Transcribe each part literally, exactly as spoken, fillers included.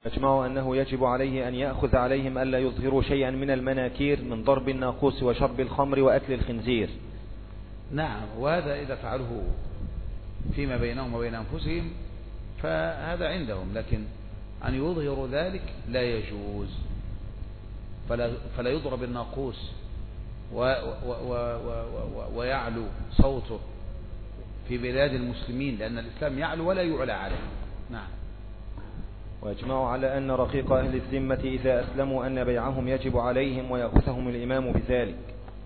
أجمعوا أنه يجب عليه أن يأخذ عليهم ألا يظهروا شيئا من المناكير من ضرب الناقوس وشرب الخمر وأكل الخنزير. نعم، وهذا إذا فعله فيما بينهم وبين أنفسهم فهذا عندهم، لكن أن يظهروا ذلك لا يجوز. فلا, فلا يضرب الناقوس و و و و و ويعلو صوته في بلاد المسلمين، لأن الإسلام يعلو ولا يعلى عليه. نعم. ويجمعوا على أن رقيق أهل الذمة إذا أسلموا أن بيعهم يجب عليهم ويأخذهم الإمام بذلك.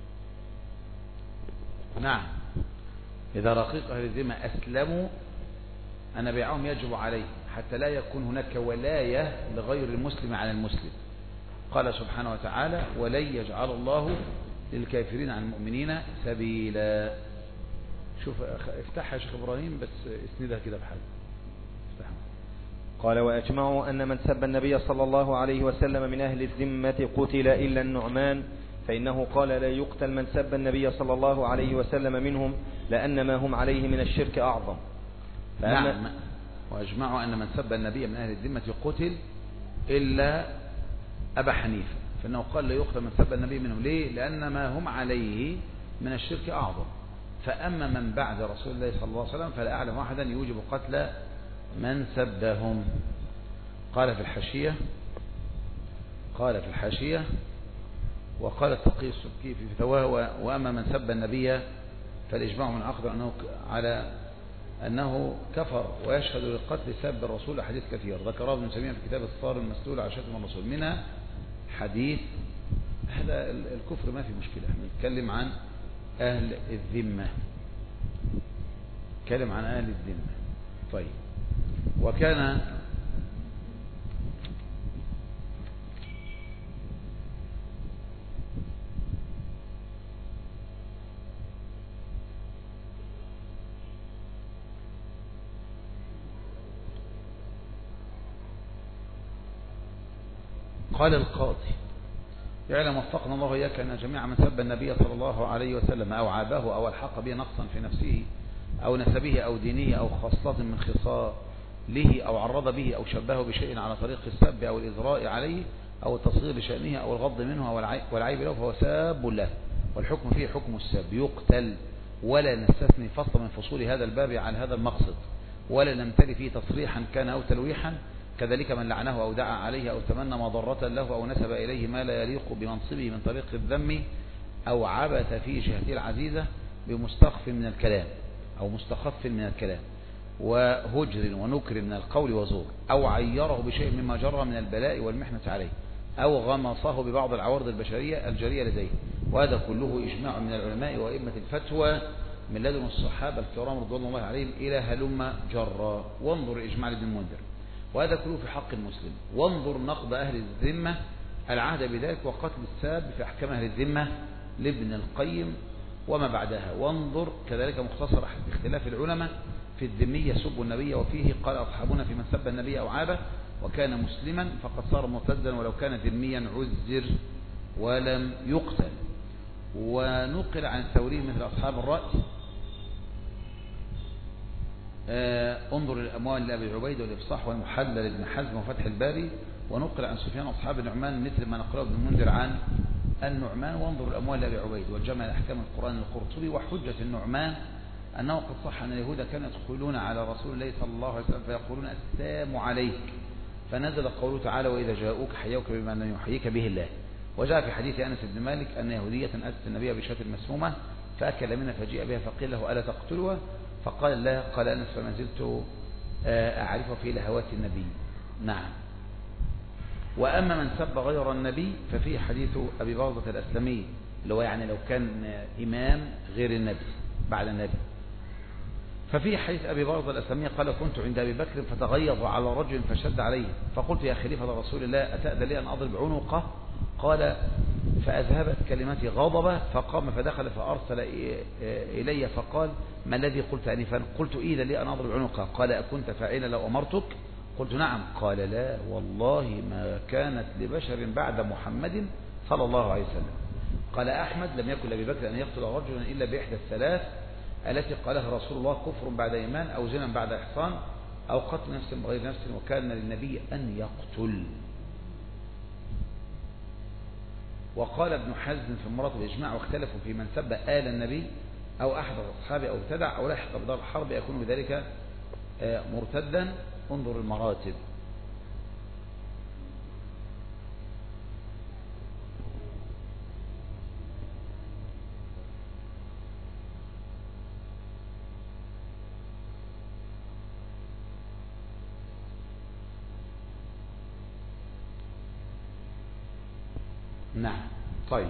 نعم، إذا رقيق أهل الذمة أسلموا أن بيعهم يجب عليه حتى لا يكون هناك ولاية لغير المسلم على المسلم. قال سبحانه وتعالى: ولن يجعل الله للكافرين عن المؤمنين سبيلا. شوف افتحها يا شيخ إبراهيم، بس اسندها كده بحاجة. افتحها. قال: وأجمعوا أن من سب النبي صلى الله عليه وسلم من أهل الذمة قتل إلا النعمان، فإنه قال: لا يقتل من سب النبي صلى الله عليه وسلم منهم لأن ما هم عليه من الشرك أعظم. نعم، وأجمعوا أن من سب النبي من أهل الذمة قتل إلا أبا حنيفة، فإنه قال: لا يقتل من سب النبي منهم. ليه؟ لأن ما هم عليه من الشرك أعظم. فأما من بعد رسول الله صلى الله عليه وسلم فلا أعلم واحدا يوجب قتل من سبهم. قال في الحاشية قال في الحاشية وقال التقي السبكي في فتواه: وأما من سب النبي فالإجماع من أخبر أنه على أنه كفر ويشهد للقتل سب الرسول حديث كثير ذكره ابن تيمية في كتاب الصارم المسلول على شتم الرسول، منها حديث. هذا الكفر ما في مشكلة، نتكلم عن أهل الذمة، نتكلم عن أهل الذمة. طيب، وكان قال القاضي: يعلم وفقنا الله إياك أن جميع من سب النبي صلى الله عليه وسلم أو عابه أو الحق به نقصا في نفسه أو نسبه أو دينه أو خصلة من خصاله أو عرض به أو شبهه بشيء على طريق السب أو الإزراء عليه أو التصغير لشأنه أو الغض منه أو والعيب له فهو ساب له، والحكم فيه حكم السب، يقتل. ولا نستثني فصل من فصول هذا الباب عن هذا المقصد، ولا نمتلي فيه تصريحا كان أو تلويحا. كذلك من لعنه أو دعا عليه أو تمنى مضرة له أو نسب إليه ما لا يليق بمنصبه من طريق الذم أو عبث في جهته العزيزة بمستخف من الكلام أو مستخف من الكلام وهجر ونكر من القول وزور، أو عيره بشيء مما جرى من البلاء والمحنة عليه، أو غمصه ببعض العوارض البشرية الجارية لديه. وهذا كله إجماع من العلماء وأئمة الفتوى من لدن الصحابة الكرام رضوان الله عليهم إلى هلم جرى. وانظر إجماع ابن المنذر، وهذا كله في حق المسلم. وانظر نقض أهل الذمة العهد بذلك وقتل الساب في أحكام أهل الذمة لابن القيم وما بعدها. وانظر كذلك مختصر اختلاف العلماء في الذمية سب النبي، وفيه قال أصحابنا في من سب النبي أو عابه وكان مسلما فقد صار مرتدا ولو كان ذميا عذر ولم يقتل. ونقل عن الثوري مثل أصحاب الرأي. انظر الأموال لأبي عبيد والإفصاح والمحلل لابن حزم وفتح الباري. ونقل عن سفيان أصحاب النعمان مثل ما نقله ابن المنذر عن النعمان. وانظر الأموال لأبي عبيد والجمع لأحكام القرآن القرطبي. وحجة النعمان أنه قد صح أن اليهود كانوا يدخلون على رسول الله صلى الله عليه وسلم فيقولون السلام عليك، فنزل قوله تعالى: وإذا جاءوك حيوك بما لم يحييك به الله. وجاء في حديث أنس بن مالك أن يهودية أتت النبي بشاة مسمومة فأكل منها فجيء بها فقيل له: ألا تقتلها؟ فقال: لا. قال أنس: فما زلت أعرف في لهوات النبي. نعم. وأما من سب غير النبي ففيه حديث أبي برزة الأسلمي، اللي هو يعني لو كان إمام غير النبي بعد النبي. ففي حديث أبي برزة الأسلمي قال: كنت عند أبي بكر فتغيظ على رجل فشد عليه، فقلت: يا خليفة رسول الله أتأذن لي أن أضرب عنقه؟ قال: فأذهبت كلمتي غضبة، فقام فدخل فأرسل إلي فقال: ما الذي قلت آنفا؟ قلت: إذا لي أن أضرب عنقه. قال: أكنت فاعلا لو أمرتك؟ قلت: نعم. قال: لا والله ما كانت لبشر بعد محمد صلى الله عليه وسلم. قال أحمد: لم يكن لأبي بكر أن يقتل رجلا إلا بإحدى الثلاث التي قالها رسول الله: كفر بعد إيمان أو زنا بعد إحصان أو قتل نفس بغير نفس، وكان للنبي أن يقتل. وقال ابن حزم في مراتب الإجماع: واختلفوا في من سب آل النبي أو أحد أصحابه أو ابتدع أو لحق بدار الحرب يكون بذلك مرتدا. انظر المراتب. نعم. طيب،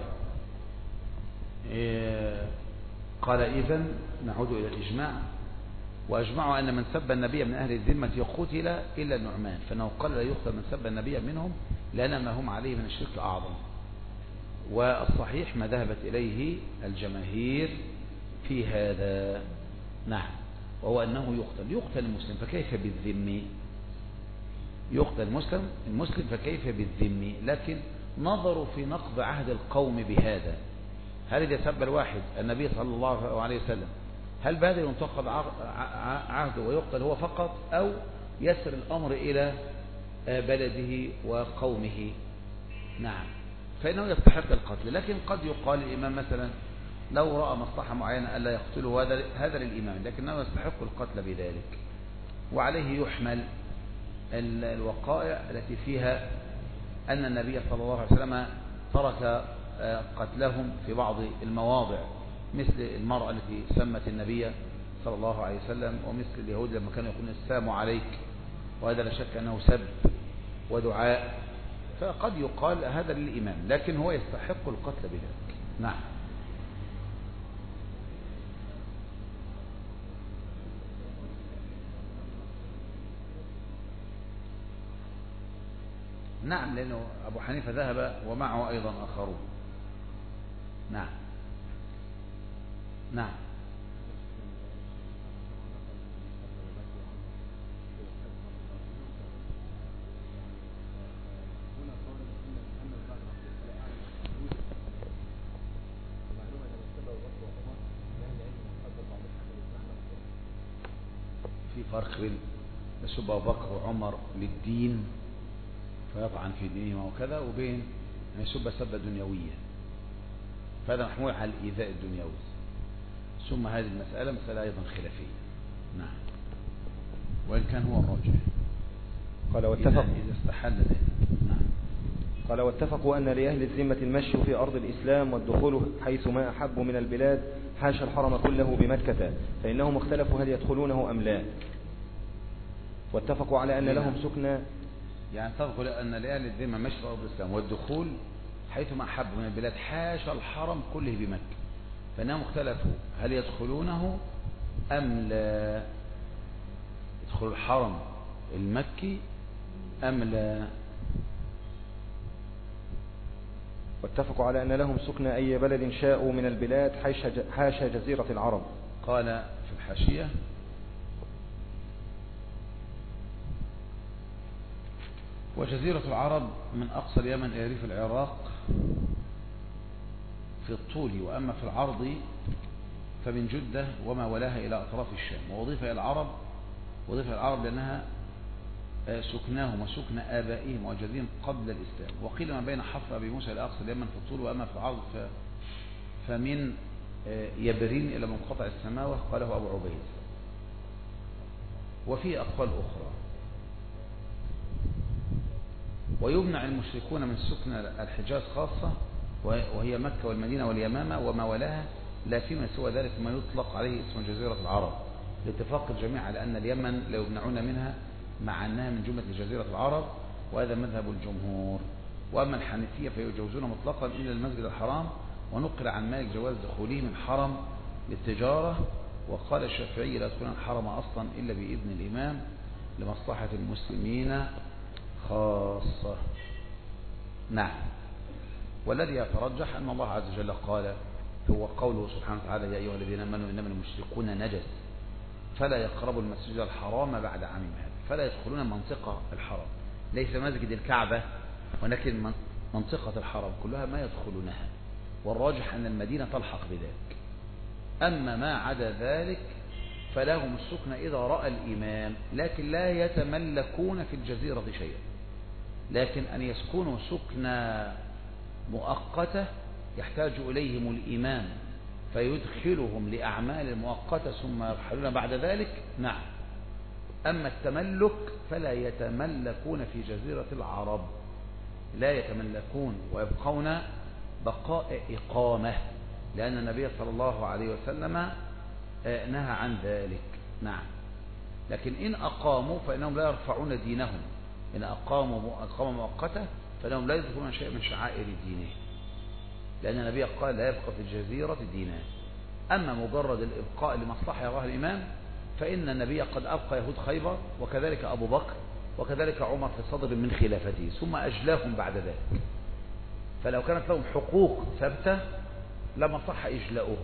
إيه قال إذن نعود إلى الإجماع: وأجمعوا أن من سب النبي من أهل الذمة قتل إلا النعمان، فإنه قال لا يقتل من سب النبي منهم لأن ما هم عليه من الشرك الأعظم. والصحيح ما ذهبت إليه الجماهير في هذا. نعم. وهو أنه يقتل يقتل المسلم، فكيف بالذمي؟ يقتل المسلم المسلم فكيف بالذمي؟ لكن نظروا في نقض عهد القوم بهذا. هل إذا سب الواحد النبي صلى الله عليه وسلم هل بهذا ينتقض عهده ويقتل هو فقط، أو يسر الأمر إلى بلده وقومه؟ نعم. فإنه يستحق القتل. لكن قد يقال الإمام مثلا لو رأى مصلحة معينة ألا يقتله، هذا هذا للإمام، لكنه يستحق القتل بذلك. وعليه يحمل الوقائع التي فيها أن النبي صلى الله عليه وسلم ترك قتلهم في بعض المواضع، مثل المرأة التي سمت النبي صلى الله عليه وسلم، ومثل اليهود لما كانوا يقولون السلام عليك، وهذا لا شك أنه سب ودعاء. فقد يقال هذا للإمام، لكن هو يستحق القتل بذلك. نعم. نعم، لأنه أبو حنيفة ذهب ومعه أيضا آخرون. نعم. نعم. في فرق بين يسب أبو بكر وعمر للدين فيطعن في دينهما وكذا، وبين أن يسب سبة دنيوية، فهذا محمول على الإيذاء الدنيوي. ثم هذه المسألة مسألة أيضا خلافية. نعم. وإن كان هو الراجح. قال واتفق إذا استحل ذلك. نعم. قال واتفقوا أن لأهل الذمة المشي في أرض الإسلام والدخول حيث ما أحبوا من البلاد حاشا الحرم كله بمكة، فإنهم اختلفوا هل يدخلونه أم لا. واتفقوا على أن لهم سكنى، يعني تقول أن لأهل الذمة مشي في أرض الإسلام والدخول حيث ما أحبوا من البلاد حاشا الحرم كله بمكة، فإنهم اختلفوا هل يدخلونه أم لا، يدخل الحرم المكي أم لا. واتفقوا على أن لهم سكن أي بلد شاءوا من البلاد حاشا جزيرة العرب. قال في الحاشية: وجزيرة العرب من أقصى اليمن إلى ريف العراق في الطول، وأما في العرض فمن جدة وما ولاها إلى أطراف الشام. ووظيفة إلى العرب وظيفة العرب لأنها سكناهم وسكن آبائهم وجدهم قبل الإسلام. وقيل ما بين حفر أبي موسى إلى أقصى اليمن في الطول، وأما في العرض فمن يبرين إلى منقطع السماوة، قاله أبو عبيد. وفي أقوال أخرى. ويمنع المشركون من سكن الحجاز خاصة وهي مكة والمدينة واليمامة وما ولاها، لا فيما سوى ذلك ما يطلق عليه اسم جزيرة العرب، لاتفاق الجميع على أن اليمن لا يمنعون منها مع أنها من جملة جزيرة العرب، وهذا مذهب الجمهور. وأما الحنفية فيجوزون مطلقا إلا المسجد الحرام، ونقل عن مالك جواز دخوله من حرم للتجارة. وقال الشافعي لا يدخلون الحرم أصلا إلا بإذن الإمام لمصلحة المسلمين خاصة. نعم. والذي يترجح أن الله عز وجل قال، هو قوله سبحانه وتعالى: يا أيها الذين آمنوا إنما المشركون نجس فلا يقربوا المسجد الحرام بعد عامهم هذا. فلا يدخلون منطقة الحرام، ليس مسجد الكعبة ولكن منطقة الحرام كلها ما يدخلونها، والراجح أن المدينة تلحق بذلك. أما ما عدا ذلك فلهم السكن إذا رأى الإمام، لكن لا يتملكون في الجزيرة شيئا. لكن أن يسكنوا سكنى مؤقتة يحتاج إليهم الإمام فيدخلهم لأعمال مؤقتة ثم يرحلون بعد ذلك، نعم. أما التملك فلا يتملكون في جزيرة العرب، لا يتملكون ويبقون بقاء إقامة، لأن النبي صلى الله عليه وسلم نهى عن ذلك، نعم. لكن إن أقاموا فإنهم لا يرفعون دينهم، إن أقاموا أقامة مؤقتة فإنهم لا يذكرون شيء من شعائر دينه، لأن النبي قال لا يبقى في الجزيرة دينان. أما مجرد الإبقاء لمصلحة يراها الإمام فإن النبي قد أبقى يهود خيبر، وكذلك أبو بكر، وكذلك عمر في صدر من خلافته، ثم أجلاهم بعد ذلك. فلو كانت لهم حقوق ثابتة لما صح إجلاؤهم،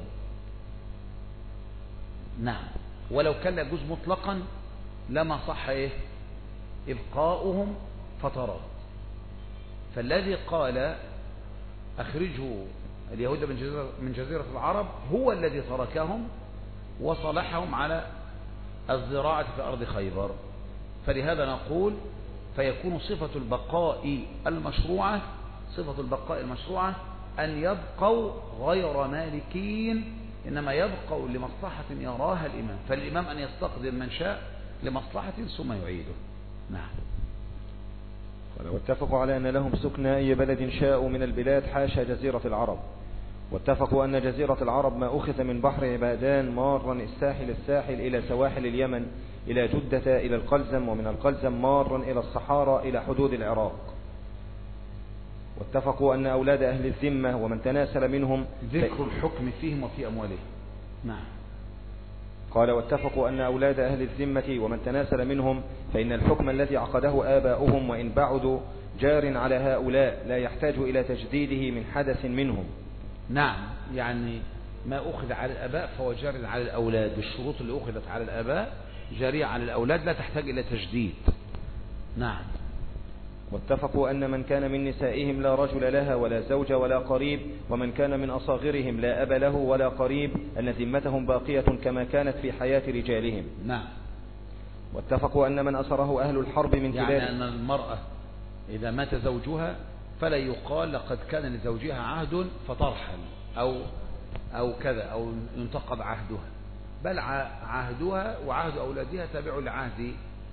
نعم. ولو كان لا يجوز مطلقا لما صح إيه؟ إبقاؤهم فترات. فالذي قال أخرجوا اليهود من جزيرة, من جزيرة العرب هو الذي تركهم وصلحهم على الزراعة في أرض خيبر. فلهذا نقول فيكون صفة البقاء المشروعة صفة البقاء المشروعة أن يبقوا غير مالكين، إنما يبقوا لمصلحة يراها الإمام، فالإمام أن يستقدم من شاء لمصلحة ثم يعيده، نعم. واتفقوا على أن لهم سكن أي بلد شاءوا من البلاد حاشا جزيرة العرب. واتفقوا أن جزيرة العرب ما أخذ من بحر عبادان مارا الساحل الساحل إلى سواحل اليمن إلى جدة إلى القلزم، ومن القلزم مارا إلى الصحارى إلى حدود العراق. واتفقوا أن أولاد أهل الذمة ومن تناسل منهم ذكر الحكم فيهم وفي أموالهم، نعم. قال واتفقوا أن أولاد أهل الذمة ومن تناسل منهم فإن الحكم الذي عقده آباؤهم وإن بعدوا جار على هؤلاء لا يحتاج إلى تجديده من حدث منهم، نعم. يعني ما أخذ على الآباء فهو جار على الأولاد، بالشروط اللي أخذت على الآباء جارية على الأولاد لا تحتاج إلى تجديد، نعم. واتفقوا أن من كان من نسائهم لا رجل لها ولا زوج ولا قريب، ومن كان من أصاغرهم لا أب له ولا قريب، أن ذمتهم باقية كما كانت في حياة رجالهم، نعم. واتفقوا أن من أسره أهل الحرب من يعني بلاد أن المرأة إذا مات زوجها فلا يقال لقد كان لزوجها عهد فترحل أو أو كذا أو ينتقض عهدها، بل عهدها وعهد أولادها تابع لعهد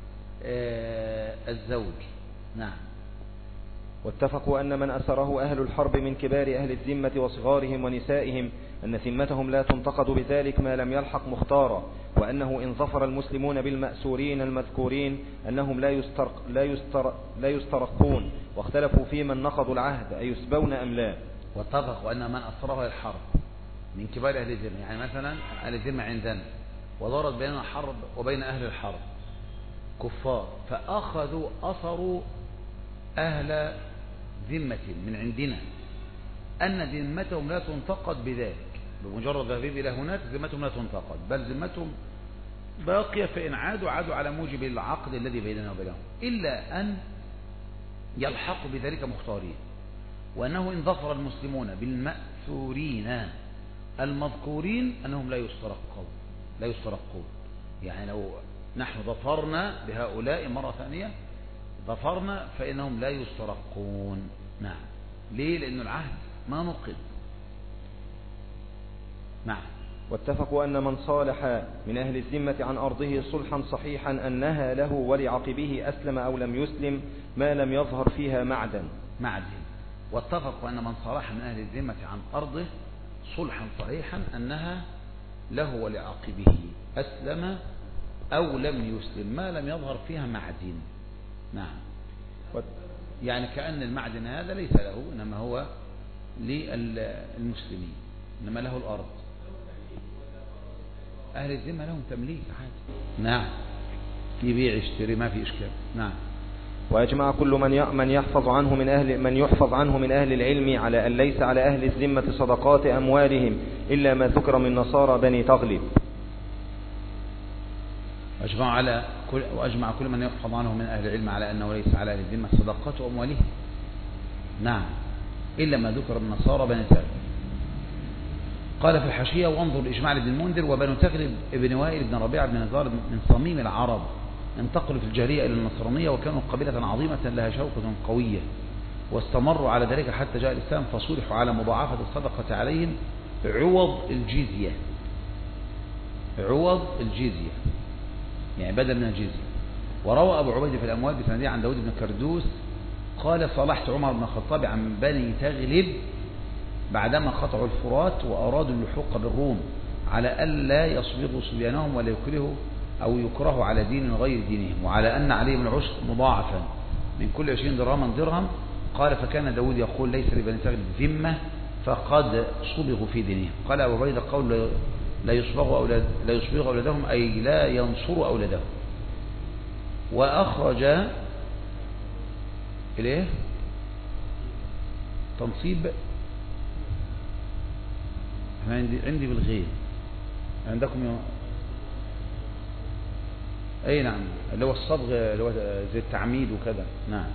الزوج، نعم. واتفقوا أن من أسره أهل الحرب من كبار أهل الذمة وصغارهم ونسائهم أن ذمتهم لا تنتقد بذلك ما لم يلحق مختارا، وأنه إن ظفر المسلمون بالمأسورين المذكورين أنهم لا, يسترق لا, يستر لا يسترقون، واختلفوا في من نقضوا العهد أي يسبون أم لا. واتفقوا أن من أسره الحرب من كبار أهل الذمة، يعني مثلا أهل الذمة عندنا ودارت بيننا حرب وبين أهل الحرب كفار، فأخذوا أثروا أهل ذمة من عندنا أن ذمتهم لا تنتقد بذلك، بمجرد ذهابهم إلى هناك ذمتهم لا تنتقد، بل ذمتهم باقية، فإن عادوا عادوا على موجب العقد الذي بيننا وبينهم، إلا أن يلحقوا بذلك مختارين. وأنه إن ظفر المسلمون بالمأثورين المذكورين أنهم لا يسترقون لا يسترقون يعني لو نحن ظفرنا بهؤلاء مرة ثانية ظفرنا فإنهم لا يسترقون، نعم. ليه؟ لأن العهد ما نقض، نعم. واتفقوا أن من صالح من أهل الذمة عن أرضه صلحا صحيحا أنها له ولعقبه أسلم أو لم يسلم ما لم يظهر فيها معدن معدن واتفقوا أن من صالح من أهل الذمة عن أرضه صلحا صحيحا أنها له ولعقبه أسلم أو لم يسلم ما لم يظهر فيها معدن، نعم. يعني كأن المعدن هذا ليس له، إنما هو للمسلمين، إنما له الأرض. أهل الذمة لهم تمليك عادي، نعم، يبيع يشتري ما في إشكال، نعم. وأجمع كل من من يحفظ عنه من أهل من يحفظ عنه من أهل العلم على أن ليس على أهل الذمة صدقات أموالهم إلا ما ذكر من نصارى بني تغلب. أجمع على كل وأجمع كل من يحفظ عنه من أهل العلم على أنه ليس على أهل الذمة صدقات أموالهم، نعم، إلا ما ذكر من نصارى بني تغلب. قال في الحاشية: وانظر الإجماع لابن المنذر: وبنو تغلب ابن وائل بن ربيعة بن نزار من صميم العرب انتقلوا في الجاهلية إلى النصرانية، وكانوا قبيلة عظيمة لها شوكة قوية، واستمروا على ذلك حتى جاء الإسلام، فصلحوا على مضاعفة الصدقة عليهم عوض الجزية، عوض الجزية يعني بدل من الجزية. وروى أبو عبيد في الأموال بسندية عن داود بن كردوس قال: صالحت عمر بن الخطاب عن بني تغلب بعدما قطعوا الفرات وأرادوا اللحوق بالروم، على ألا يصبغوا صبيانهم ولا يكرهوا أو يكرهوا على دين غير دينهم، وعلى أن عليهم العشر مضاعفا من كل عشرين درهما درهم. قال: فكان داود يقول: ليس لبني تغلب ذمة فقد صبغوا في دينهم. قال أبو عبيد: قول لا يصبغوا أولاد لا يصبغوا أولادهم أي لا ينصروا أولادهم. وأخرج إليه تنصيب عندي عندي بالغير، عندكم يوم. أي نعم، اللي هو الصبغ اللي هو زي التعميد وكذا. نعم.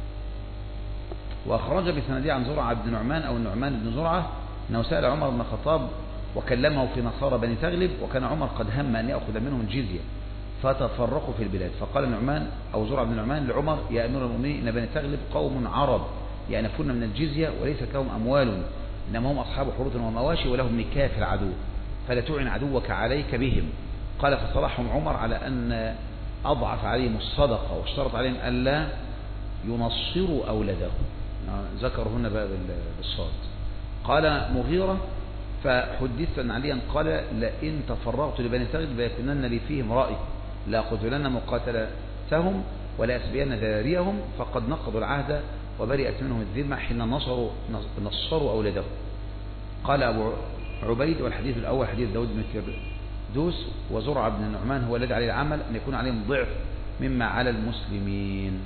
وأخرج بسندية عن زرعة بن نعمان أو النعمان بن زرعة أنه سأل عمر بن الخطاب وكلمه في نصارى بني تغلب، وكان عمر قد هم أن يأخذ منهم الجزية فتفرقوا في البلاد. فقال نعمان أو زرعة بن نعمان لعمر: يا أمير المؤمنين، إن بني تغلب قوم عرب يأنفون من الجزية وليس لهم أموال، إنما هم أصحاب حروث ومواشي ولهم نكاف العدو، فلا تعن عدوك عليك بهم. قال: فصلحهم عمر على أن أضعف عليهم الصدقة واشترط عليهم ألا ينصروا أولادهم، ذكرهن بقى بالصاد. قال مغيرة: فحدثت أن عليا قال: لئن تفرغت لبني تغلب ليكونن لي فيهم رأي، لا قتلن مقاتلتهم ولا أسبين ذاريهم، فقد نقضوا العهد وبرئت منهم الذمة حين نصروا نصروا أولادهم. قال أبو عبيد: والحديث الأول حديث داود بن كردوس وزرعة بن النعمان هو الذي عليه العمل أن يكون عليهم ضعف مما على المسلمين.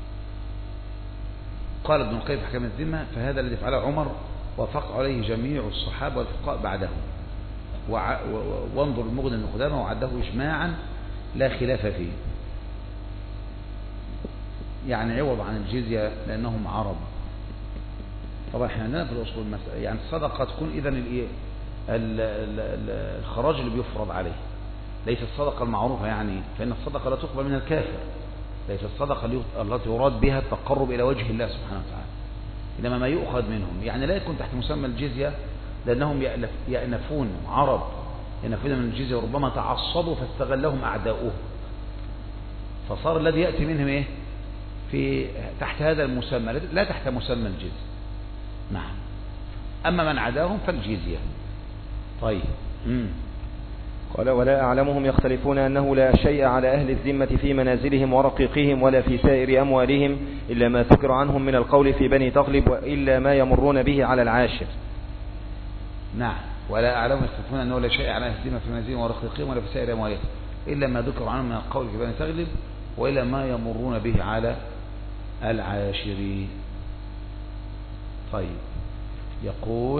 قال ابن القيم في حكم الذمة: فهذا الذي فعله عمر وافق عليه جميع الصحابة والفقهاء بعدهم. وانظر المغني بن قدامة وعده إجماعا لا خلاف فيه، يعني عوض عن الجزية لأنهم عرب. طبعا احنا عندنا في الأصول المسألة يعني الصدقة تكون إذن الخراج اللي بيفرض عليه، ليس الصدقة المعروفة، يعني فإن الصدقة لا تقبل من الكافر، ليس الصدقة التي يراد بها التقرب إلى وجه الله سبحانه وتعالى، إنما ما يؤخذ منهم، يعني لا يكون تحت مسمى الجزية لأنهم يأنفون عرب يأنفون من الجزية وربما تعصبوا فاستغلهم أعداؤه، فصار الذي يأتي منهم إيه في تحت هذا المسمى لا تحت مسمى الجزية. نعم. أما من عداهم فالجزية. طيب. مم. قال: ولا أعلمهم يختلفون أنه لا شيء على أهل الذمة في منازلهم ورقيقهم ولا في سائر أموالهم إلا ما ذكر عنهم من القول في بني تغلب، وإلا ما يمرون به على العاشر. نعم. ولا أعلمهم يختلفون أنه لا شيء على أهل الذمة في منازلهم ورقيقهم ولا في سائر أموالهم إلا ما ذكر عنهم من القول في بني تغلب، وإلا ما يمرون به على العاشر. طيب. يقول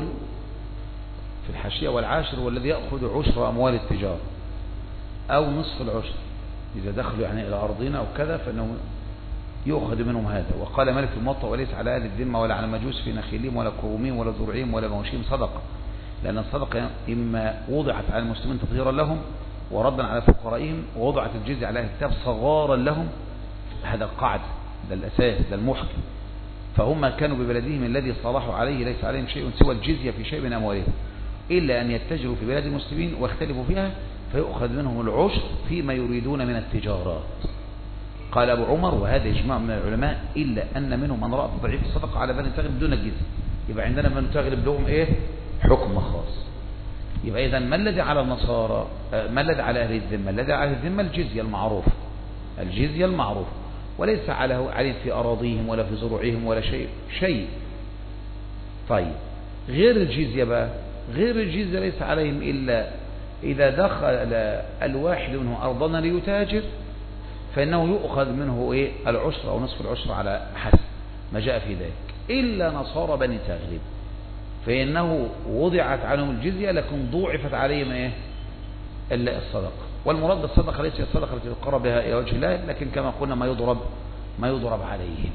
في الحاشية: والعاشر هو الذي يأخذ عشر أموال التجارة أو نصف العشر إذا دخلوا يعني إلى أرضنا أو كذا، فإنه يؤخذ منهم هذا. وقال مالك الموطأ: وليس على أهل الذمة ولا على مجوس في نخيلهم ولا كرومهم ولا زرعهم ولا مواشيهم صدقة، لأن الصدقة إما وضعت على المسلمين تطهيرا لهم وردا على فقرائهم، ووضعت الجزية على أهل الكتاب صغارا لهم. هذا القاعدة، ده الأساس، ده المحكم. فهم كانوا ببلدهم الذي صالحوا عليه ليس عليهم شيء سوى الجزية في شيء من أموالهم، إلا أن يتجروا في بلاد المسلمين واختلفوا فيها فيؤخذ منهم العشر فيما يريدون من التجارات. قال أبو عمر: وهذا إجماع من العلماء، إلا أن منهم من رأى تضعيف الصدقة على بني تغلب دون الجزية. يبقى عندنا من تغلب لهم إيه حكم خاص. يبقى إذن ما الذي على النصارى، ما الذي على أهل الذمة؟ الذي على أهل الذمة الجزية المعروف، الجزية المعروف، وليس عليهم في أراضيهم ولا في زروعهم ولا شيء شيء. طيب. غير الجزية بقى، غير الجزية ليس عليهم إلا إذا دخل الواحد منه أرضنا ليتاجر فإنه يؤخذ منه إيه العشر أو نصف العشر على حسب ما جاء في ذلك، إلا نصارى بني تغلب فإنه وضعت عنهم الجزية لكن ضوعفت عليهم إيه إلا الصدقة. والمراد بالصدقة ليس الصدقة التي تقرب بها إلى وجه الله، لكن كما قلنا ما يضرب ما يضرب عليهم.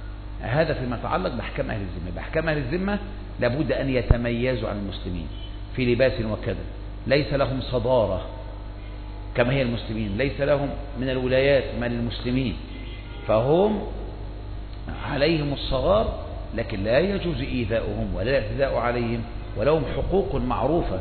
هذا فيما يتعلق بأحكام أهل الذمة. بأحكام أهل الذمة لابد أن يتميزوا عن المسلمين في لباس وكذا، ليس لهم صدارة كما هي المسلمين، ليس لهم من الولايات ما للمسلمين، فهم عليهم الصغار، لكن لا يجوز إيذاؤهم ولا الاعتداء عليهم، ولهم حقوق معروفة،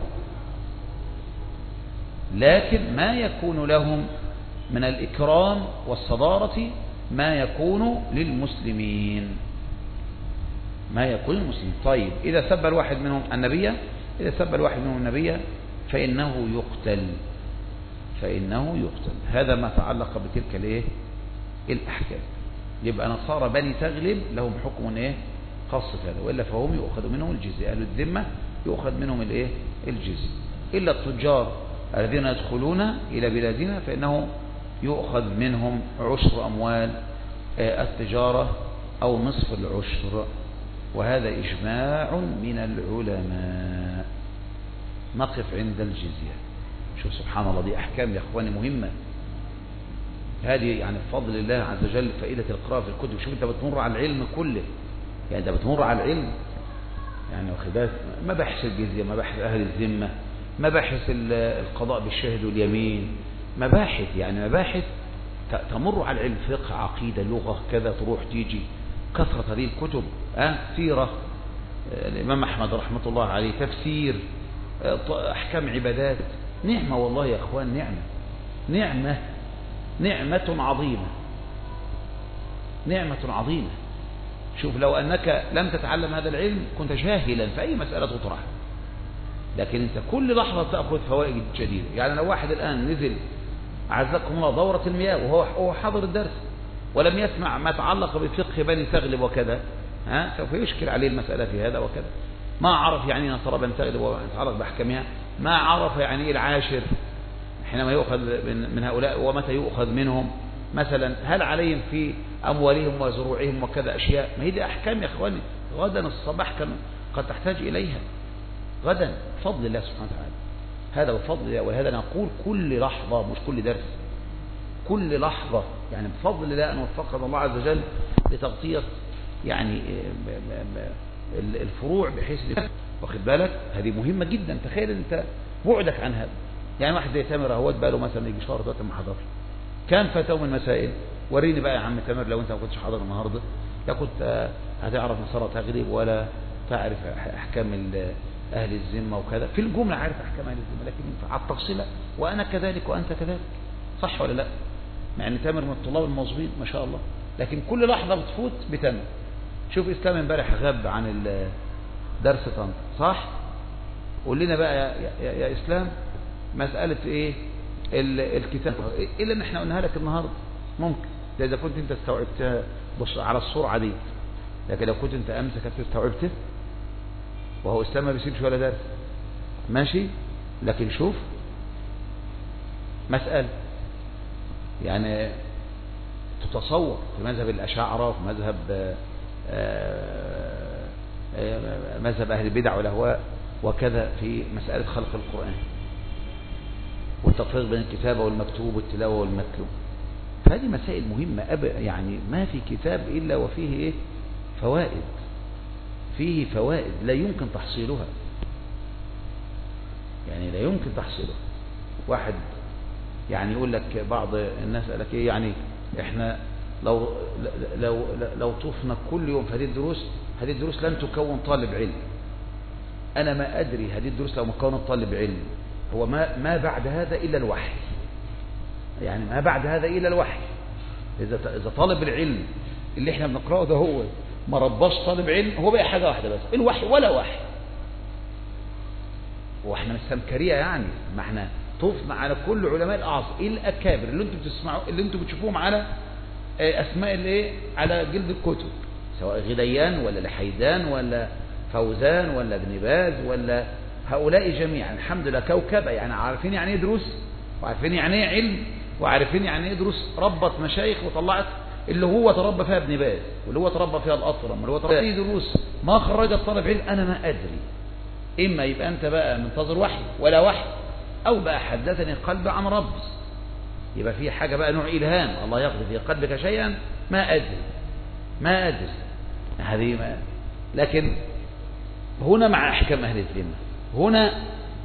لكن ما يكون لهم من الإكرام والصدارة ما يكون للمسلمين، ما يكون للمسلمين. طيب إذا سب الواحد منهم النبي إذا سب الواحد منهم النبي فإنه يقتل فإنه يقتل هذا ما تعلق بتلك الايه الأحكام. يبقى نصارى بني تغلب لهم حكم ايه خاص هذا، وإلا فهم يؤخذ منهم الجزية، أهل الذمة يؤخذ منهم الايه الجزية، إلا التجار الذين يدخلون إلى بلادنا فإنه يؤخذ منهم عشر أموال التجارة أو نصف العشر، وهذا إجماع من العلماء. نقف عند الجزية. شوف سبحان الله، دي أحكام يا أخواني مهمة، هذه يعني بفضل الله عز وجل فائدة القراءة في الكتب. شوف أنت بتمر على العلم كله، يعني أنت بتمر على العلم، يعني واخدات مباحث الجزية، مباحث أهل الذمة، مباحث القضاء بالشهد واليمين، مباحث يعني مباحث تمر على العلم، فقه، عقيدة، لغة، كذا، تروح تيجي. كثرة هذه الكتب، أه؟ سيرة الإمام أحمد رحمة الله عليه، تفسير، أحكام عبادات، نعمة والله يا أخوان، نعمة نعمة نعمة عظيمة نعمة عظيمة. شوف لو أنك لم تتعلم هذا العلم كنت جاهلا في أي مسألة تطرح، لكن أنت كل لحظة تأخذ فوائد جديدة. يعني لو واحد الآن نزل أعزكم الله دورة المياه وهو حضر الدرس ولم يسمع ما تعلق بفقه بني تغلب وكذا، ها سوف يشكل عليه المسألة في هذا وكذا. ما عرف يعني نصارى بني تغلب ويتعلق بأحكامها، ما عرف يعني إيه العاشر حينما يؤخذ من هؤلاء ومتى يؤخذ منهم، مثلا هل عليهم في أموالهم وزروعهم وكذا أشياء. ما هي دي أحكام يا أخواني، غدا الصباح كان قد تحتاج إليها، غدا بفضل الله سبحانه وتعالى. هذا بفضل الله، ولهذا نقول كل لحظة مش كل درس، كل لحظة، يعني بفضل الله أن وفقنا الله عز وجل لتغطية يعني الفروع بحيث واخد بالك. هذه مهمة جدا. تخيل أنت بعدك عن هذا، يعني واحد زي تامر اهوت بقى له مثلا يجي شهر دلوقتي ما حضرش، كان فاتوا من مسائل. وريني بقى يا عم تامر لو انت ما كنتش حاضر النهارده، لا كنت هتعرف نصارى تغلب ولا تعرف احكام اهل الذمه وكذا. في الجمله عارف احكام اهل الذمه، لكن على التفصيل وانا كذلك وانت كذلك، صح ولا لا؟ مع ان تامر من الطلاب المواظبين ما شاء الله، لكن كل لحظه بتفوت بتنم. شوف اسلام امبارح غاب عن درس طنطا، صح؟ قول لنا بقى يا, يا, يا اسلام مسألة ايه الكتاب، الا ان احنا قلناها لك النهاردة ممكن، ده اذا كنت انت استوعبتها بص على السرعة دي، لكن لو كنت انت امس كنت استوعبته، وهو اسلام ما بيسيبش ولا درس ماشي. لكن شوف مسألة يعني تتصور في مذهب الأشاعرة وفي مذهب مذهب أهل البدع والأهواء وكذا في مسألة خلق القرآن والتفريق بين الكتابة والمكتوب والتلاوة والمتلو. فهذه مسائل مهمة أب يعني ما في كتاب إلا وفيه إيه فوائد، فيه فوائد لا يمكن تحصيلها، يعني لا يمكن تحصيلها. واحد يعني يقول لك بعض الناس قال لك إيه يعني إحنا لو لو لو طفنا كل يوم في هذه الدروس، هذه الدروس لن تكون طالب علم. أنا ما أدري هذه الدروس لو مكونت طالب علم، هو ما ما بعد هذا إلا الوحي، يعني ما بعد هذا إلا الوحي. إذا إذا طالب العلم اللي إحنا بنقرأه ده هو ما رباش طالب علم، هو بقى حاجة واحدة بس، الوحي ولا وحي. وإحنا مش سمكرية يعني، ما إحنا طفنا على كل علماء الأعصر الأكابر اللي أنتم بتسمعوا اللي أنتم بتشوفوهم على أسماء الإيه على جلد الكتب، سواء غديان ولا لحيدان ولا فوزان ولا ابن باز ولا هؤلاء جميعا الحمد لله كوكبة، يعني عارفين يعني ايه دروس، وعارفين يعني ايه علم، وعارفين يعني ايه دروس ربط مشايخ وطلعت اللي هو تربى فيها ابن باز واللي هو تربى فيها الأطرم واللي هو تربى فيها دروس ما خرجت طالب علم. أنا ما أدري، إما يبقى أنت بقى منتظر وحي ولا وحي، أو بقى حدثني قلب عن رب، يبقى في حاجة بقى نوع إلهام، الله يقضي في قلبك شيئا ما أدري ما أدري هذه ما. لكن هنا مع أحكام أهل الذمة، هنا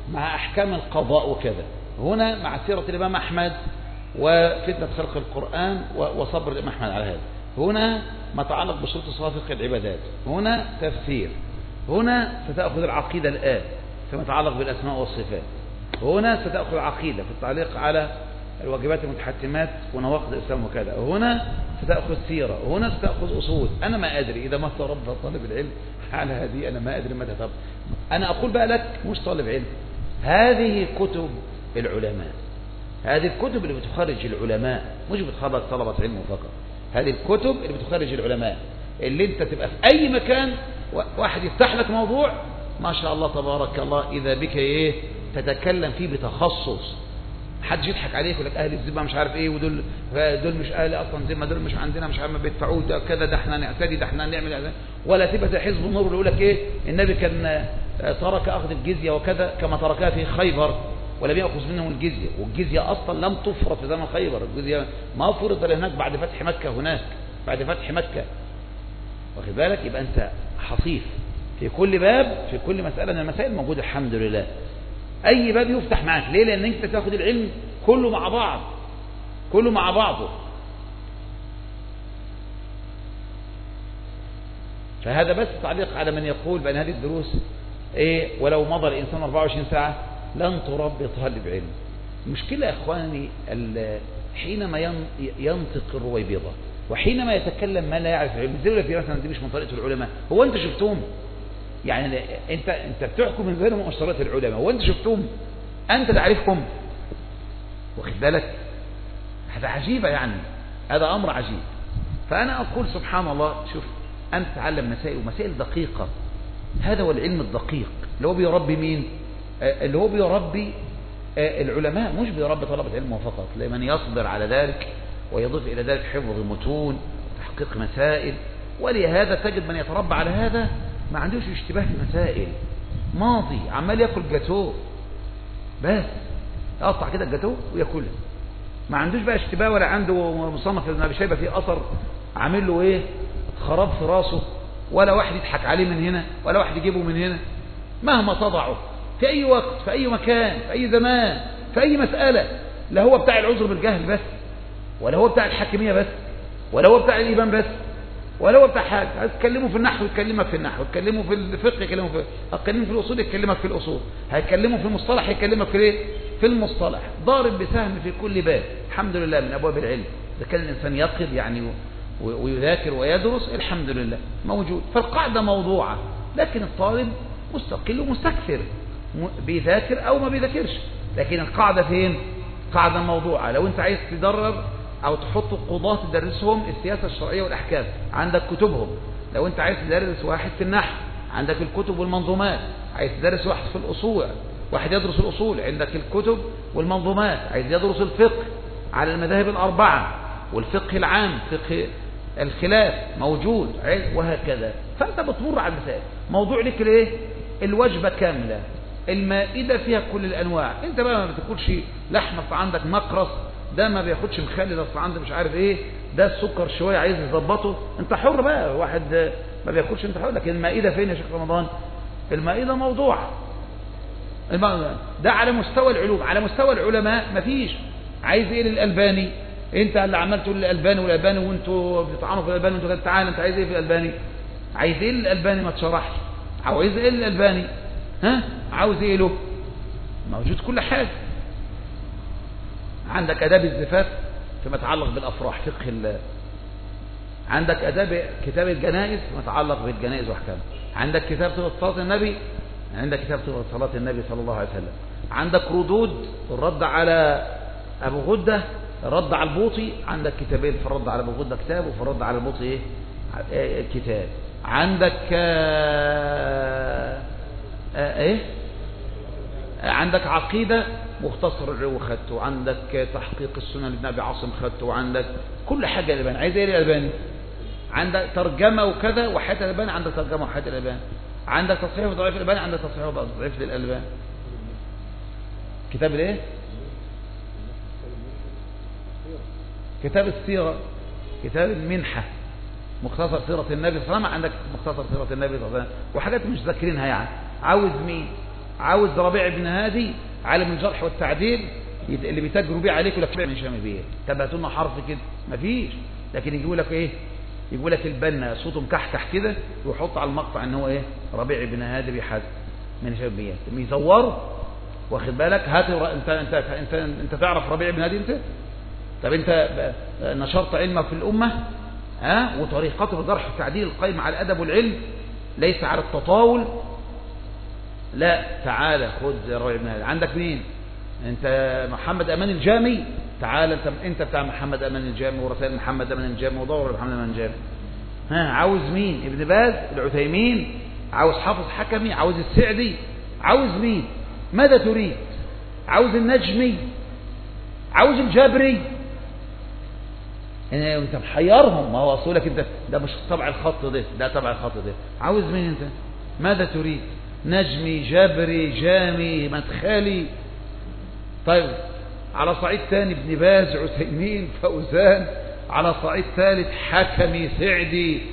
مع أحكام القضاء وكذا، هنا مع سيرة الإمام أحمد وفتنة خلق القرآن وصبر الإمام أحمد على هذا، هنا ما يتعلق بشروط صفة العبادات، هنا تفسير، هنا ستأخذ العقيدة الآن فيما يتعلق بالأسماء والصفات، هنا ستأخذ عقيدة في التعليق على الواجبات المتحتمات ونواقض الإسلام وكذا، هنا ستأخذ سيرة، هنا ستأخذ أصول. أنا ما أدري إذا ما تربى طالب العلم على هذه، أنا ما أدري متى تربى. أنا أقول بقى لك مش طالب علم، هذه كتب العلماء، هذه الكتب اللي بتخرج العلماء، مش بتخرج طلبة علم فقط، هذه الكتب اللي بتخرج العلماء، اللي انت تبقى في أي مكان واحد يفتح لك موضوع ما شاء الله تبارك الله إذا بك إيه تتكلم فيه بتخصص، حد يضحك عليك يقول لك اهل الذمه مش عارف ايه، ودول دول مش اهل اصلا ذمه، دول مش عندنا مش عارف ما بيدفعوه ده كذا، ده احنا نعتدي، ده احنا نعمل، ولا تبقى حزب النور اللي يقول لك ايه النبي كان ترك اخذ الجزيه وكذا كما تركها في خيبر ولم ياخذ منهم الجزيه، والجزيه اصلا لم تفرض في زمن خيبر، الجزيه ما فرض الا هناك بعد فتح مكه، هناك بعد فتح مكه، واخد بالك؟ يبقى انت حصيف في كل باب، في كل مساله من المسائل موجوده الحمد لله. اي باب يفتح معاك، ليه؟ لان انت تاخد العلم كله مع بعض، كله مع بعضه. فهذا بس تعليق على من يقول بأن هذه الدروس ايه ولو مضى الانسان أربعة وعشرين ساعة لن تربي طالب علم. المشكلة يا اخواني حينما ينطق الرويبضة وحينما يتكلم ما لا يعرف العلم، زي لك مثلا دي مش من طريقة العلماء، هو انت شفتهم؟ يعني انت انت بتحكم من غير مؤشرات العلماء، هو انت شفتهم؟ انت تعرفهم؟ واخد بالك؟ هذا عجيبة، يعني هذا امر عجيب. فانا اقول سبحان الله، شوف انت تتعلم مسائل ومسائل دقيقة، هذا هو العلم الدقيق اللي هو بيربي مين؟ اللي هو بيربي العلماء، مش بيربي طلبة علم فقط، لمن يصبر على ذلك ويضيف الى ذلك حفظ متون وتحقيق مسائل. ولهذا تجد من يتربى على هذا ما عندوش اشتباه في مسائل، ماضي عمال ياكل جاتوه بس، يقطع كده الجاتوه وياكلها، ما عندوش بقى اشتباه، ولا عنده مصنف ابن ابي شيبه فيه اثر عامل له ايه خراب في راسه، ولا واحد يضحك عليه من هنا، ولا واحد يجيبه من هنا. مهما تضعه في اي وقت في اي مكان في اي زمان في اي مسألة، لا هو بتاع العذر بالجهل بس، ولا هو بتاع الحاكمية بس، ولا هو بتاع الايمان بس، ولا هو بتاع حاجة. هتكلمه في النحو يكلمك في النحو، هتكلمه في الفقه يكلمه في هتكلمه في الاصول يكلمك في الاصول، هيكلمه في المصطلح يكلمك في ايه في المصطلح. ضارب بسهم في كل باب الحمد لله من ابواب العلم. اذا كان الانسان يقظ يعني ويذاكر ويدرس الحمد لله موجود. فالقاعدة موضوعة، لكن الطالب مستقل ومستكثر، بيذاكر او ما بيذاكرش، لكن القاعدة فين؟ قاعدة موضوعة. لو انت عايز تدرب او تحط قضاة تدرسهم السياسة الشرعية والاحكام عندك كتبهم. لو انت عايز تدرس واحد في النحو عندك الكتب والمنظومات، عايز تدرس واحد في الاصول واحد يدرس الاصول عندك الكتب والمنظومات، عايز يدرس الفقه على المذاهب الاربعة والفقه العام فقه الخلاف موجود، وهكذا. فانت بتمر على المسائل. موضوع لك الايه الوجبة كاملة، المائدة فيها كل الانواع. انت بقى ما بتاكلش لحمة فعندك مقرص، ده ما بياخدش مخلل اصل عنده مش عارف ايه، ده السكر شويه عايز يظبطه، انت حر بقى. واحد ما بياكلش انت حر. لكن المائده فين يا شيخ رمضان؟ المائده موضوعه. ده على مستوى العلوم. على مستوى العلماء مفيش. عايز ايه للالباني؟ انت اللي عملت للالباني والالباني وانتوا بتطعنوا في الالباني وانتوا تعالى انت عايز ايه في الالباني؟ عايز ايه للالباني؟ ما تشرحش. عاوز ايه للالباني؟ ها عاوز ايه له؟ موجود كل حاجه. عندك آداب الزفاف فيما يتعلق بالأفراح فقه الله، عندك آداب كتاب الجنائز فيما يتعلق بالجنائز وأحكامه، عندك كتاب صفة صلاة النبي، عندك كتاب صفة صلاة النبي صلى الله عليه وسلم، عندك ردود الرد على أبو غدة، الرد على البوطي، عندك كتابين في الرد على أبو غدة كتاب وفي الرد على البوطي إيه كتاب، عندك آه آه إيه عندك عقيدة مختصر العلو خدته، وعندك تحقيق السنن لابن ابي عاصم خدته، وعندك كل حاجه الالباني. عايز ايه الالباني؟ عندك ترجمه وكذا وحياه الالباني، عندك ترجمه وحياه الالباني، عندك تصحيح وضعيف الالباني، عندك تصحيح وضعيف للالباني. كتاب الايه؟ كتاب السيره، كتاب المنحه، مختصر سيره النبي صلى الله عليه وسلم، عندك مختصر سيره النبي صلى الله عليه وسلم وحاجات مش ذاكرينها. يعني عاوز مين؟ عاوز ربيع بن هادي عالم الجرح والتعديل اللي بيتاجروا بيه عليك ولا من هشام بيه، طب هاتوا لنا حرف كده مفيش. لكن يجيبوا لك ايه؟ يجيبوا لك البنا صوته مكحكح كده ويحط على المقطع ان هو ايه؟ ربيع بن هادي بيحاسب من هشام بيه، يزوروا. واخد بالك؟ هات انت انت انت انت تعرف ربيع بن هادي انت؟ طب انت نشرت علمك في الامه ها، وطريقته الجرح والتعديل القائمه على الادب والعلم ليس على التطاول. لا تعالى خد ربيع بن هادي. عندك مين؟ انت محمد امان الجامي، تعالى انت انت بتاع محمد امان الجامي ورسائل محمد امان الجامي ودور محمد امان الجامي. ها عاوز مين؟ ابن باز، العثيمين، عاوز حافظ حكمي، عاوز السعدي، عاوز مين؟ ماذا تريد؟ عاوز النجمي، عاوز الجابري. انت محيرهم. ما هو اصولك انت ده مش تبع الخط ده، ده تبع الخط ده. عاوز مين انت؟ ماذا تريد؟ نجمي، جابري، جامي، مدخلي. طيب على صعيد ثاني ابن باز، عثيمين، فوزان. على صعيد ثالث حكمي، سعدي،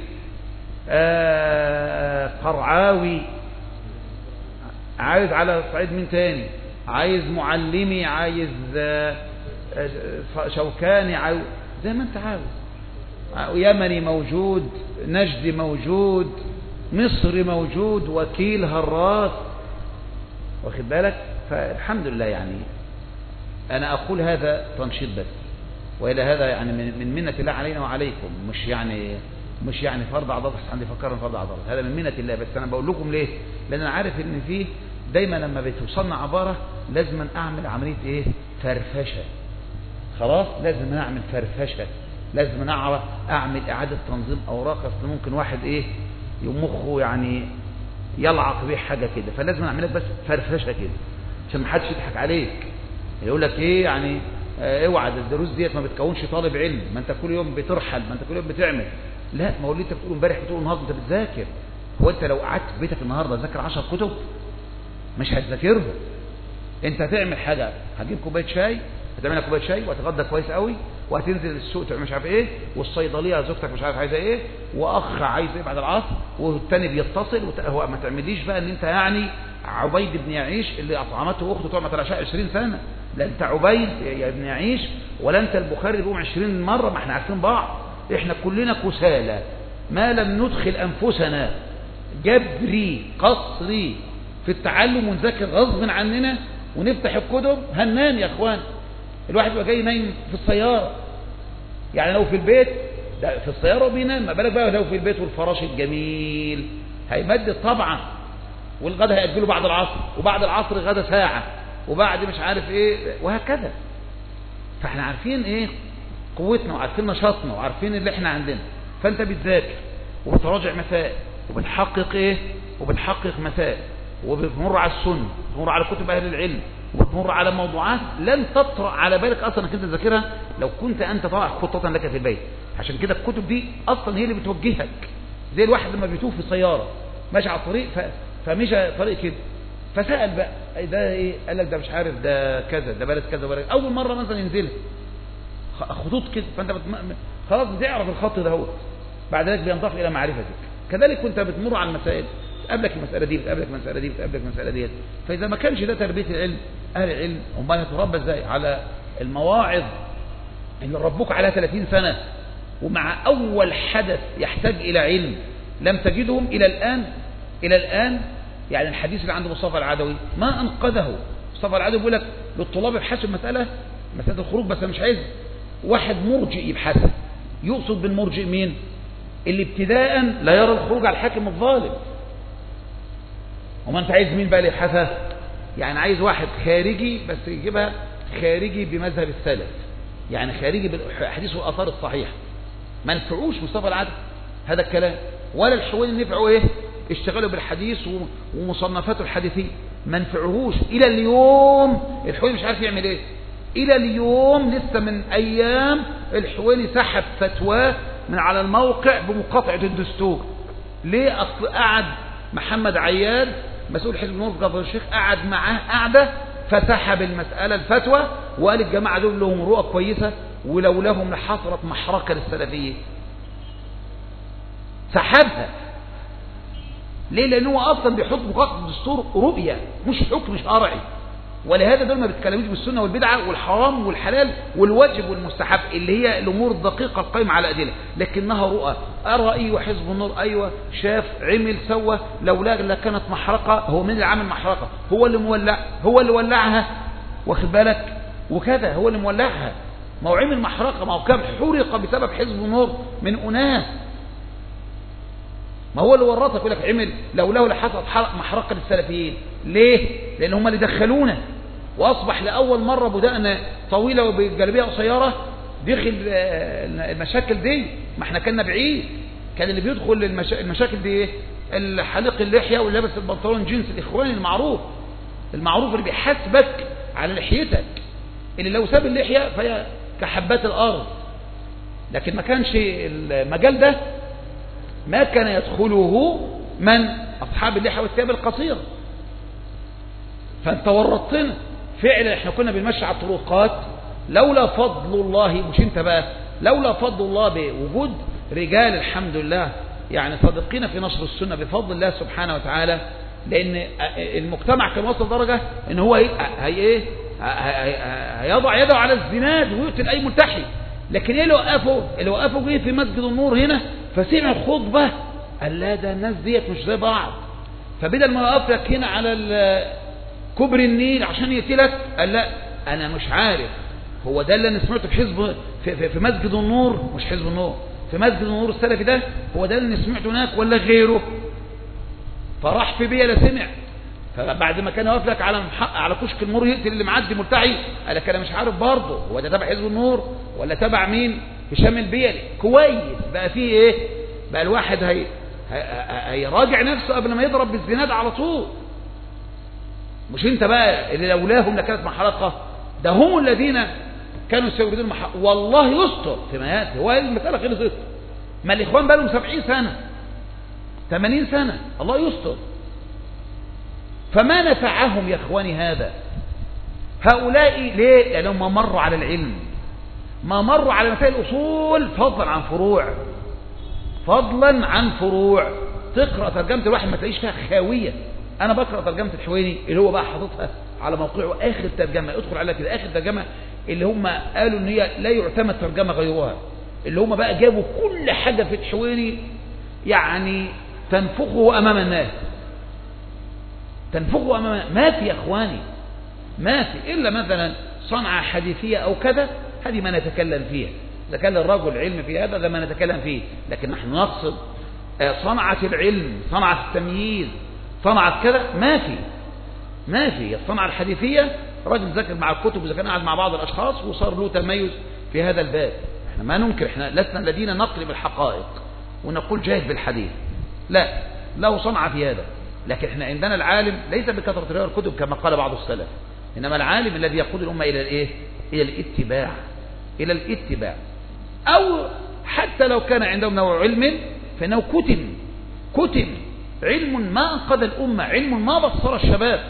آه قرعاوي. عايز على صعيد مين تاني؟ عايز معلمي، عايز آه شوكاني، عايز زي ما انت عاوز. يمني موجود، نجدي موجود، مصري موجود، وكيل، هراس. واخد بالك؟ فالحمد لله يعني أنا أقول هذا تنشيط بس، وإلى هذا يعني من منة الله علينا وعليكم، مش يعني مش يعني فرض عضلات. عندي فكرنا فرض عضلات، هذا من منة الله. بس أنا بقول لكم ليه؟ لأن أنا عارف إن فيه دايما لما بتوصلنا عبارة لازم أعمل عملية إيه؟ فرفشة. خلاص لازم أعمل فرفشة، لازم أعرف أعمل إعادة تنظيم أوراق. أصل ممكن واحد إيه يمخه يعني يلعق بيه حاجة كده، فلازم أعمل لك بس فرفشة كده عشان ما حدش يضحك عليك. يقول لك ايه يعني اه اوعى الدروس ديت ما بتكونش طالب علم، ما انت كل يوم بترحل، ما انت كل يوم بتعمل. لا، ما هو اللي انت بتقوله امبارح بتقوله النهارده انت بتذاكر. هو انت لو قعدت في بيتك النهارده تذاكر عشر كتب مش هتذاكرهم. انت هتعمل حاجه، هتجيب كوبايه شاي، هتعملها كوبايه شاي وهتتغدى كويس قوي، وهتنزل السوق تعمل مش عارف ايه، والصيدليه زوجتك مش عارف عايزه ايه، واخ عايز ايه بعد العصر، والتاني بيتصل وت... هو ما تعمليش بقى ان انت يعني عبيد بن يعيش اللي اطعمته اخته طعمه العشاء عشرين سنه. لا انت عبيد يا ابن يعيش ولا انت البخاري بيقوم عشرين مره. ما احنا عارفين بعض، احنا كلنا كسالى ما لم ندخل انفسنا جبري قصري في التعلم ونذاكر غصب عننا ونفتح الكتب. هننام يا اخوان، الواحد يبقى جاي نايم في السياره. يعني لو في البيت ده في السياره وبينام، ما بالك بقى لو في البيت والفراش الجميل هيمدد طبعا. والغدا هيأجله بعد العصر، وبعد العصر غدا ساعه، وبعد مش عارف ايه، وهكذا. فاحنا عارفين ايه قوتنا وعارفين نشاطنا وعارفين اللي احنا عندنا. فانت بتذاكر وبتراجع مسائل وبتحقق ايه وبتحقق مسائل وبتمر على السنه، بتمر على كتب اهل العلم، وبتمر على موضوعات لن تطرأ على بالك اصلا انك انت تذاكرها لو كنت انت طبعا خطة لك في البيت. عشان كده الكتب دي اصلا هي اللي بتوجهك. زي الواحد لما بيتوه في سياره ماشي على الطريق ف... فمشى طريق كده فسأل بقى ده ايه، قال لك ده مش عارف ده كذا، ده بلد كذا وبلد. اول مره مثلا ينزلها خطوط كده، فانت بتم... خلاص بتعرف الخط ده هو، بعد ذلك بينضاف الى معرفتك. كذلك كنت بتمر على المسائل، بتقابلك المساله دي، بتقابلك المساله دي، بتقابلك المساله دي. فاذا ما كانش ده تربيه العلم اهل العلم، امال هتربى ازاي؟ على المواعظ اللي ربوك على ثلاثين سنه، ومع اول حدث يحتاج الى علم لم تجدهم الى الان الى الان. يعني الحديث اللي عند مصطفى العدوي ما انقذه. مصطفى العدوي بيقول لك للطلاب يبحثوا مساله مساله الخروج، بس مش عايز واحد مرجئ يبحثها. يقصد بالمرجئ مين؟ اللي ابتداء لا يرى الخروج على الحاكم الظالم. وما انت عايز مين بقى اللي يبحثها؟ يعني عايز واحد خارجي بس يجيبها خارجي بمذهب السلف، يعني خارجي بالاحاديث والاثار الصحيحه. ما نفعوش مصطفى العدوي هذا الكلام، ولا الحويني نفعوا ايه؟ اشتغلوا بالحديث ومصنفاته الحديثيه، ما نفعوهوش الى اليوم. الحويني مش عارف يعمل ايه الى اليوم. لسه من ايام الحويني سحب فتواه من على الموقع بمقاطعه الدستور. ليه؟ اصل قعد محمد عياد مسؤول حزب النور في كفر الشيخ، قعد معاه قعده فسحب المساله الفتوى، وقال الجماعه دول لهم رؤى كويسه ولولاهم لحصلت محرقه للسلفيه. سحبها. ليه؟ لأنه أصلا بيحط مقاطعة الدستور رؤية مش حكم شرعي، ولهذا دول ما بيتكلموش بالسنة والبدعة والحرام والحلال والواجب والمستحب اللي هي الأمور الدقيقة القائمة على أدلة، لكنها رؤى. أرى أيوة حزب النور، أيوة شاف عمل سوى، لولا لكانت محرقة. هو من اللي عامل محرقة؟ هو اللي مولع، هو اللي ولعها، واخد بالك؟ وكذا هو اللي مولعها. ما هو عمل محرقة، ما هو كم حرق بسبب حزب النور من أناس، ما هو اللي ورطك. يقول لك عمل لولا لحصلت محرقة للسلفيين. ليه؟ لأن هم اللي دخلونا، وأصبح لأول مرة بدأنا طويلة وبجلبية قصيرة دخل المشاكل دي. ما احنا كنا بعيد، كان اللي بيدخل المشا... المشاكل دي ايه؟ الحليق اللحية واللي لابس البنطلون جينز الإخواني المعروف المعروف اللي بيحاسبك على لحيتك، اللي لو ساب اللحية فهي كحبات الأرض. لكن ما كانش المجال ده ما كان يدخله من أصحاب اللحية والثياب القصيرة. فانت ورطتنا فعلا. احنا كنا بنمشي على الطرقات لولا فضل الله، مش انت بقى، لولا فضل الله بوجود رجال الحمد لله يعني صادقين في نشر السنة بفضل الله سبحانه وتعالى. لان المجتمع كان وصل درجة ان هو هي ايه هيضع يده على الزناد ويقتل اي ملتحي. لكن ايه اللي وقفه؟ اللي وقفه جه في مسجد النور هنا فسمع الخطبة، قال لا ده الناس ديت مش زي بعض. فبدل ما يقف لك هنا على كبر النيل عشان يقتلك، قال لا انا مش عارف هو ده اللي انا سمعته في حزب في, في, في مسجد النور، مش حزب النور، في مسجد النور السلفي ده، هو ده اللي سمعته هناك ولا غيره؟ فراح في بيئة سمع. فبعد ما كان واقف لك على على كشك النور يقتل اللي معدي ملتحي، قال لك انا مش عارف برضه هو ده تبع حزب النور ولا تبع مين؟ هشام البيلي. كويس بقى فيه ايه؟ بقى الواحد هي هيراجع نفسه قبل ما يضرب بالزناد على طول. مش انت بقى اللي لولاهم لكانت محرقة، ده هم الذين كانوا يستوردون محرقة. والله يستر فيما ياتي، هو المسألة خلصت. ما الاخوان بقى لهم سبعين سنة ثمانين سنة، الله يستر. فما نفعهم يا اخواني هذا؟ هؤلاء ليه؟ لأنهم مروا على العلم، ما مروا على مسائل الأصول فضلا عن فروع، فضلا عن فروع. تقرأ ترجمة الواحد ما تلاقيش فيها خاوية. أنا بقرأ ترجمة الحويني اللي هو بقى حاططها على موقعه آخر ترجمة، ادخل على كده آخر ترجمة اللي هم قالوا إن هي لا يعتمد ترجمة غيرها، اللي هم بقى جابوا كل حاجة في الحويني يعني تنفخه أمام الناس، تنفخه أمام ما في يا إخواني، ما في إلا مثلا صنعة حديثية أو كذا، هذه ما نتكلم فيها. إذا كان الرجل علم في هذا ده ما نتكلم فيه. لكن نحن نقصد صنعة العلم، صنعة التمييز، صنعة كذا، ما في ما في الصنعة الحديثية. راجل ذاكر مع الكتب وإذا كان قاعد مع بعض الأشخاص وصار له تميز في هذا الباب. احنا ما ننكر، احنا لسنا الذين نقلب الحقائق ونقول جاهد بالحديث، لا، له صنعة في هذا. لكن احنا عندنا العالم ليس بكثرة رواية الكتب كما قال بعض السلف، إنما العالم الذي يقود الأمة إلى الإيه؟ إلى الاتباع، إلى الاتباع. أو حتى لو كان عندهم نوع علم فإنه كتم كتم علم ما أنقذ الأمة، علم ما بصر الشباب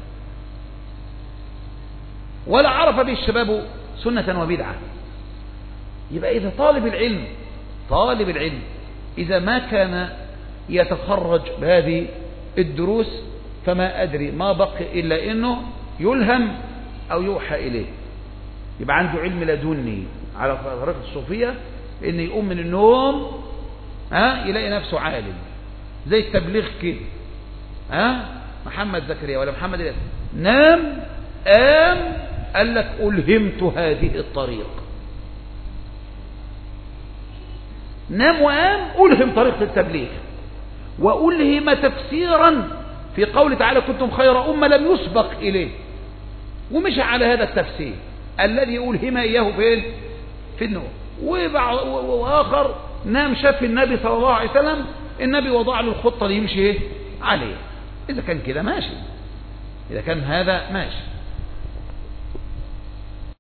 ولا عرف به الشباب سنة وبدعة. يبقى إذا طالب العلم طالب العلم إذا ما كان يتخرج بهذه الدروس فما أدري ما بقي إلا إنه يلهم أو يوحى إليه. يبقى عنده علم لدني على طريقة الصوفية، إن يقوم من النوم ها يلاقي نفسه عالم زي التبليغ كده. ها محمد زكريا ولا محمد الياس نام قام قال لك ألهمت هذه الطريق، نام وقام ألهم طريقة التبليغ، وألهم تفسيرا في قول تعالى كنتم خير أمة لم يسبق إليه، ومشى على هذا التفسير الذي ألهم إياه فين؟ في النوم. وآخر نام شاف النبي صلى الله عليه وسلم، النبي وضع له الخطة اللي يمشي عليه. إذا كان كده ماشي، إذا كان هذا ماشي.